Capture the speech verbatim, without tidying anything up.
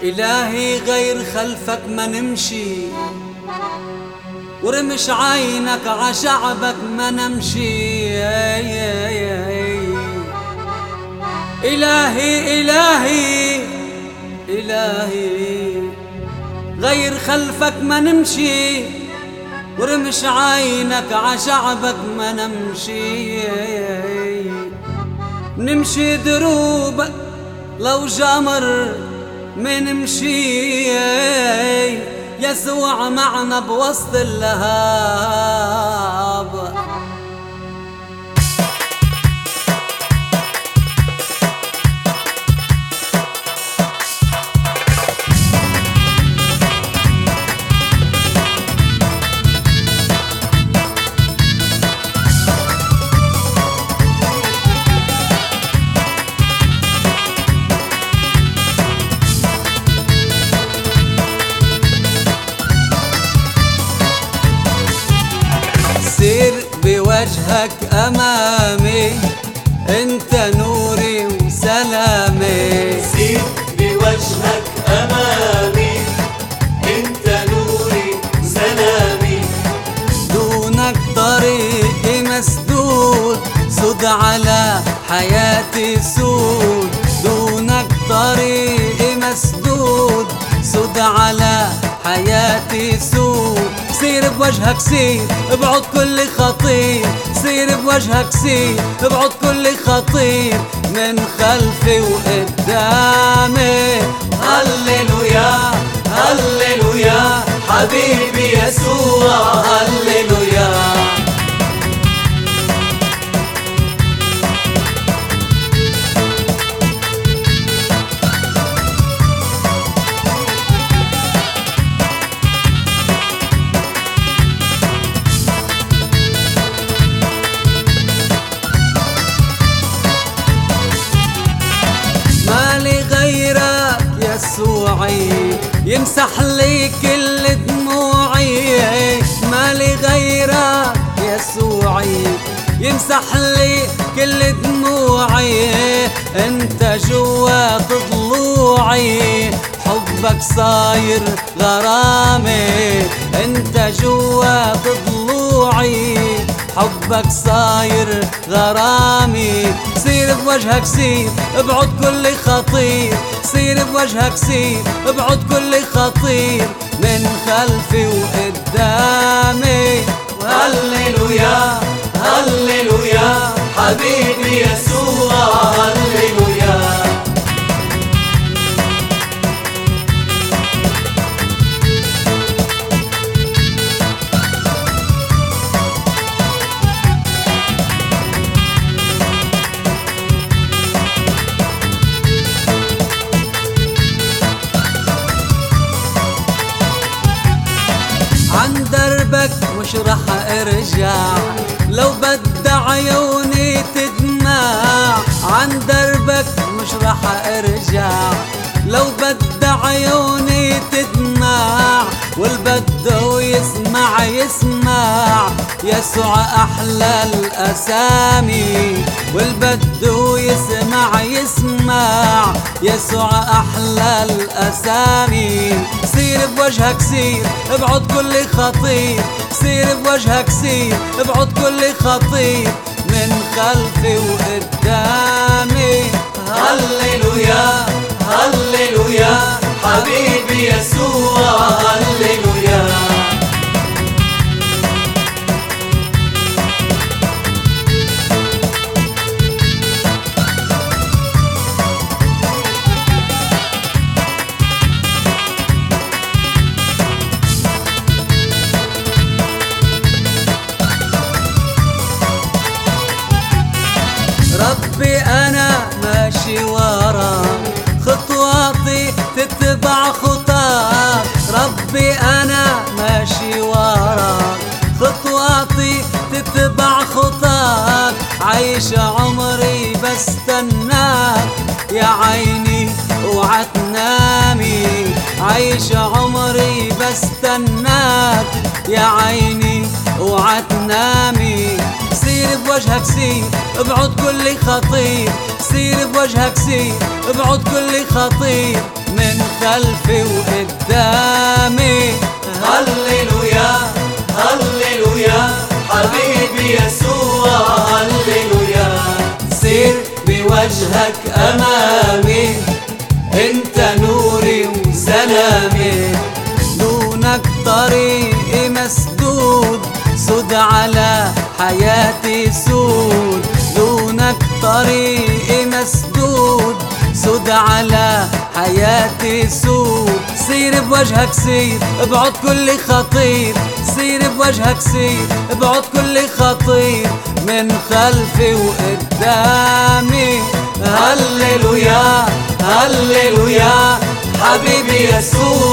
إلهي غير خلفك ما نمشي، ورمش عينك عشعبك ما نمشي. إلهي إلهي إلهي غير خلفك ما نمشي، ورمش عينك عشعبك ما نمشي. نمشي دروبك لو جمر ما نمشي، يسوع معنا بوسط اللهاب. سير بوجهك أمامي، أنت نوري وسلامي. سير بوجهك أمامي، أنت نوري وسلامي. دونك طريقي مسدود، سد على حياتي سود. دونك طريقي مسدود، سد على حياتي سود. سير بوجهك سير ابعد كل خطير، سير بوجهك سير ابعد كل خطير من خلفي وقدامي. هللويا هللويا حبيبي يسوع، هللويا. يسوعي يمسح لي كل دموعي، مالي غيرك يسوعي يمسح لي كل دموعي. انت جوات ضلوعي حبك صاير غرامي، انت جوات ضلوعي حبك صاير غرامي. سير بوجهك سير ابعد كل خطير، سير بوجهك سير ابعد كل خطير من خلفي وقدامي. هللويا هللويا حبيبي يسوع، هللويا. عن دربك مش رح ارجع، لو بدي عيوني تدمع. عن دربك مش رح ارجع، لو بدي عيوني تدمع. والبدو يسمع يسمع يسوع احلى الاسامي. والبدو يسمع يسمع يسوع احلى الاسامي. سير بوجهك سير ابعد كل خطير، سير بوجهك سير ابعد كل خطير من خلفي وقدامي. هللويا هللويا حبيبي يسوع، هللويا. ربي أنا ماشي ورا خطواتي تتبع خطاك. ربي أنا ماشي ورا خطواتي تتبع خطاك. عايش عمري بستناك يا عيني اوعى تنامي. عايش عمري بستناك يا عيني اوعى تنامي. سير بوجهك سير ابعد كل خطير، سير بوجهك سير ابعد كل خطير من خلفي وقدامي. هللويا هللويا حبيبي يسوع هللويا. سير بوجهك أمامي انت نوري وسلامي، دونك طريقي مسدود سد على حياتي سود، دونك طريقي مسدود سد على حياتي سود. سير بوجهك سير ابعد كل خطير، سير بوجهك سير ابعد كل خطير من خلفي وقدامي. هللويا هللويا حبيبي يسوع